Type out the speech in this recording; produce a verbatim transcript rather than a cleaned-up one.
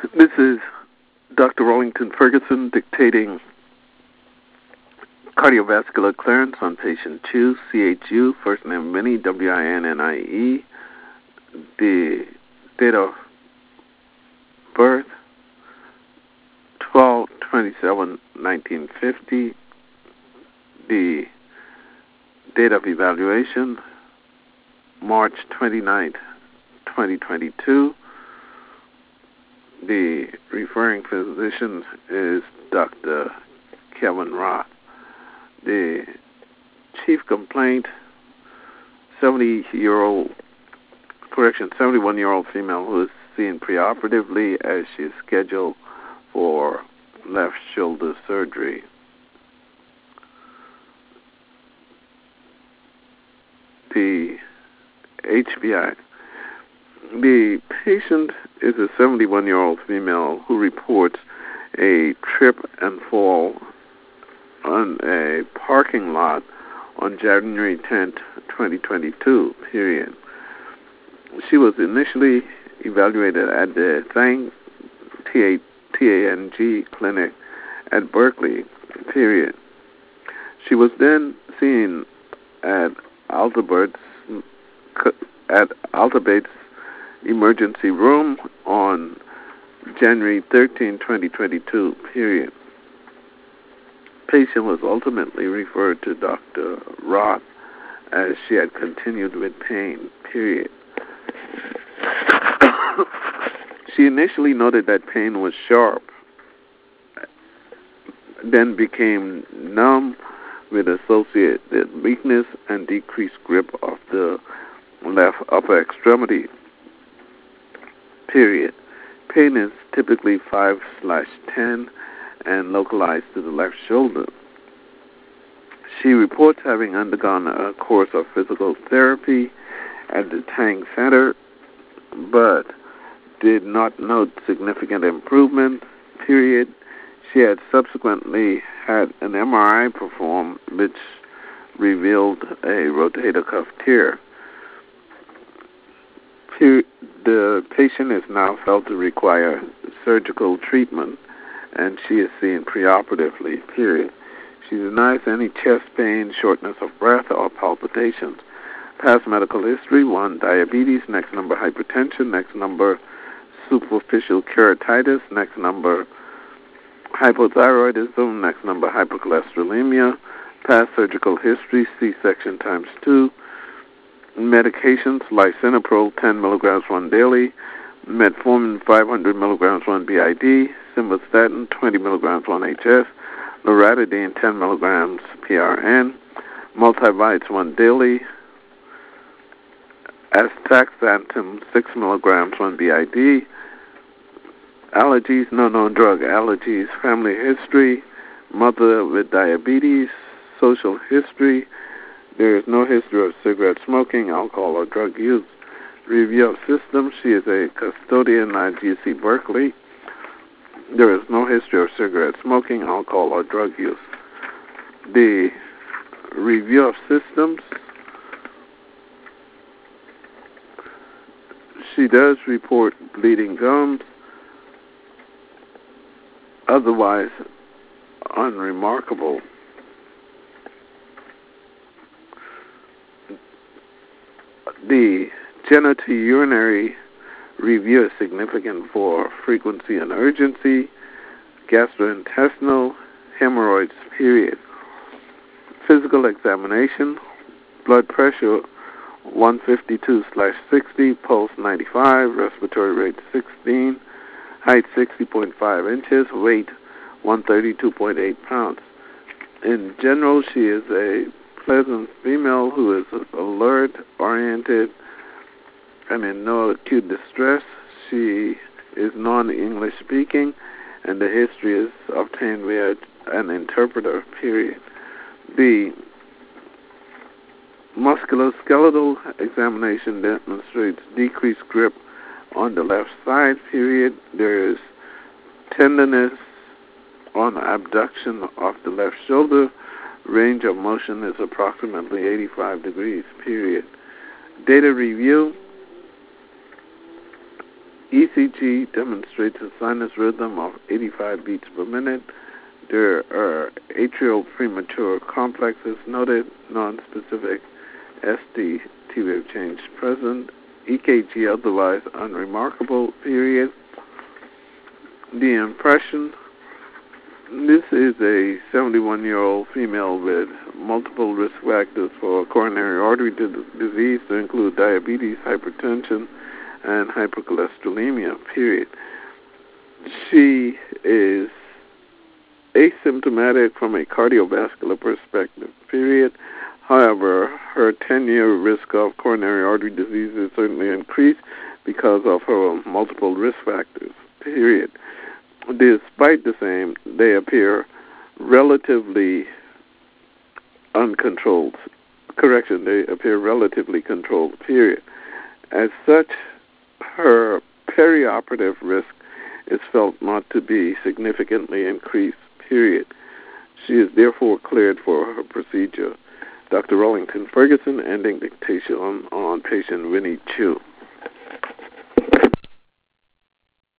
This is Doctor Rollington Ferguson dictating cardiovascular clearance on patient two, C H U, first name Winnie, W I N N I E. The date of birth, twelve twenty-seven nineteen fifty. The date of evaluation, March twenty-ninth, twenty twenty-two. The referring physician is Doctor Kevin Roth. The chief complaint, seventy-year-old, correction, seventy-one-year-old female who is seen preoperatively as she is scheduled for left shoulder surgery. The H B I. The patient is a seventy-one-year-old female who reports a trip and fall on a parking lot on January tenth, twenty twenty-two, period. She was initially evaluated at the Thang T A N G clinic at Berkeley, period. She was then seen at Altabates at Altabates emergency room on January thirteenth, twenty twenty-two, period. Patient was ultimately referred to Doctor Roth as she had continued with pain, period. She initially noted that pain was sharp, then became numb with associated weakness and decreased grip of the left upper extremity, period. Pain is typically five slash ten and localized to the left shoulder. She reports having undergone a course of physical therapy at the Tang Center, but did not note significant improvement, period. She had subsequently had an M R I performed, which revealed a rotator cuff tear. The patient is now felt to require surgical treatment, and she is seen preoperatively, period. She denies any chest pain, shortness of breath, or palpitations. Past medical history, one, diabetes, next number, hypertension, next number, superficial keratitis, next number, hypothyroidism, next number, hypercholesterolemia, past surgical history, C-section times two, medications, lisinopril, ten milligrams one daily, metformin, five hundred milligrams one B I D, simvastatin, twenty milligrams one H S, loratadine, ten milligrams P R N, multivites one daily, astaxanthin, six milligrams one B I D, allergies, no known drug allergies, family history, mother with diabetes, social history. There is no history of cigarette smoking, alcohol, or drug use. Review of systems. She is a custodian at U C Berkeley. There is no history of cigarette smoking, alcohol, or drug use. The review of systems. She does report bleeding gums, otherwise unremarkable. The genitourinary review is significant for frequency and urgency, gastrointestinal, hemorrhoids, period. Physical examination, blood pressure one fifty-two slash sixty, pulse ninety-five, respiratory rate sixteen, height sixty point five inches, weight one thirty-two point eight pounds. In general, she is a pleasant female who is alert, oriented, and in no acute distress. She is non-English speaking, and the history is obtained via an interpreter, period. The musculoskeletal examination demonstrates decreased grip on the left side, period. There is tenderness on abduction of the left shoulder. Range of motion is approximately eighty-five degrees, period. Data review. E C G demonstrates a sinus rhythm of eighty-five beats per minute. There are atrial premature complexes noted, non-specific S T T-wave change present. E K G otherwise unremarkable, period. The impression: this is a seventy-one-year-old female with multiple risk factors for coronary artery disease to include diabetes, hypertension, and hypercholesterolemia, period. She is asymptomatic from a cardiovascular perspective, period. However, her ten-year risk of coronary artery disease is certainly increased because of her multiple risk factors, period. Despite the same, they appear relatively uncontrolled. Correction, they appear relatively controlled, period. As such, her perioperative risk is felt not to be significantly increased, period. She is therefore cleared for her procedure. Doctor Rollington Ferguson, ending dictation on, on patient Winnie Chu.